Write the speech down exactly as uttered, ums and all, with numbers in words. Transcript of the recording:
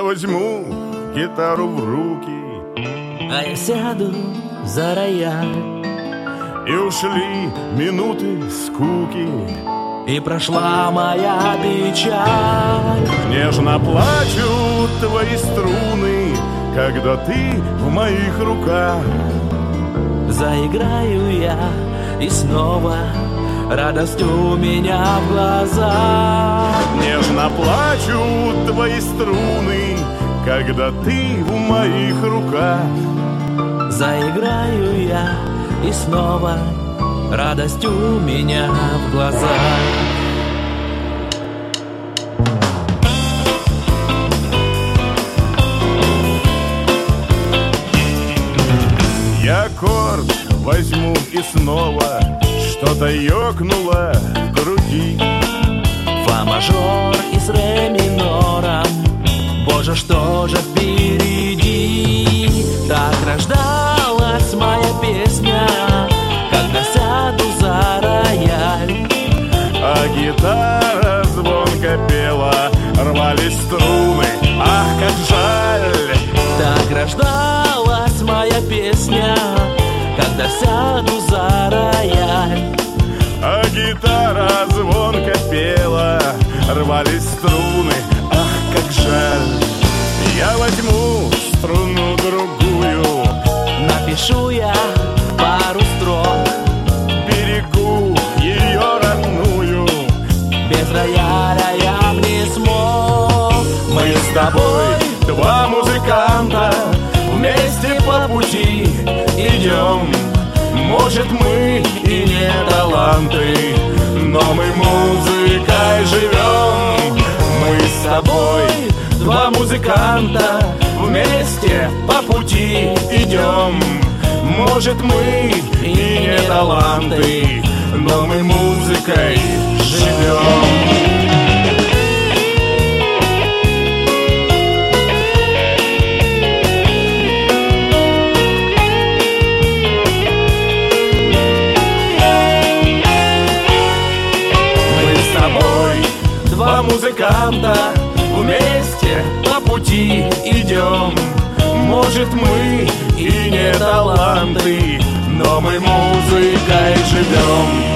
возьму гитару в руки, а я сяду за рояль. и ушли минуты скуки, и прошла моя печаль. нежно плачут твои струны, когда ты в моих руках. Заиграю я, и снова радость у меня в глазах. Нежно плачут твои струны, когда ты в моих руках. Заиграю я, и снова радость у меня в глазах. Я аккорд возьму и снова что-то ёкнуло в груди. Фа-мажор и с ре минором, боже, что же впереди? Так рождалась моя песня, когда сяду за рояль. А гитара звонко пела, рвались струны, ах, как жаль. Так рождалась моя песня, когда сяду за рояль. А гитара звонко пела, рвались струны, ах, как жаль. Я возьму струну другую, напишу я пару строк, берегу ее родную. без рояля я б не смог. Мы с тобой, два музыканта, вместе по пути идем. Может, мы и не таланты, но мы музыкой живем. Мы с тобой, два музыканта, вместе по пути идем. Может, мы и не таланты, но мы музыкой живем. Два музыканта, вместе по пути идем. Может, мы и не таланты, но мы музыкой живем.